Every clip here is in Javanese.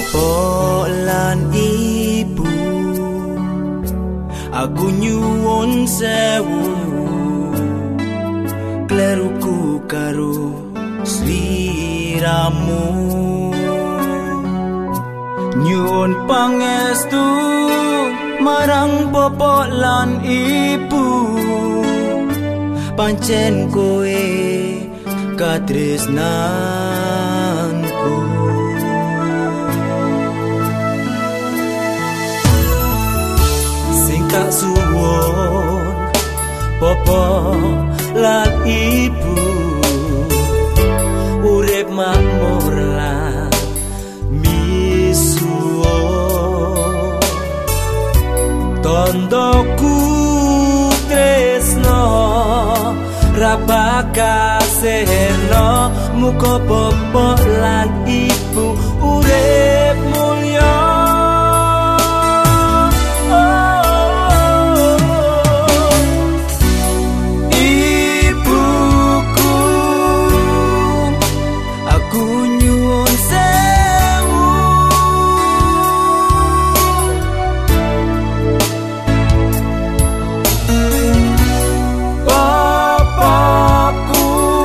Bapak lan ibu, aku nyuwun sewu, kleruku karo sliramu. Nyuwun pangestu marang bapak lan ibu, pancen kowe katresnanku. Sing tak suwun bapak lan ibu, urip makmur lan misuwur, tondoku tresno ra bakal sehno. Muga bapak lan ibu urip mulya. Ibuku, aku nyuwun sewu, bapakku,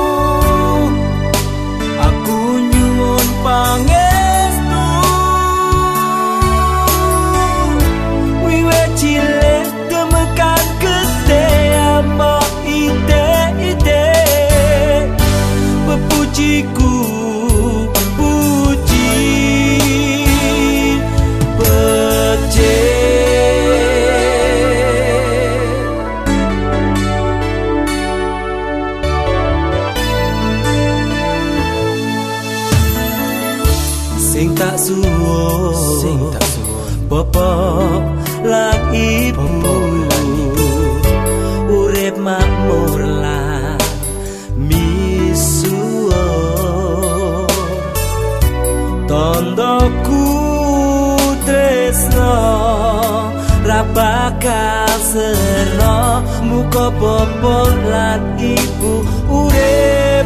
aku nyuwun pangestu. Wiwit cilik temekan gede ambak ide-ide, pepujiku puji becik. Sing tak suwun bapak lan ibu, urip makmur lan misuwur, tondoku tresno ra bakal serno. Muga bapak lan ibu urip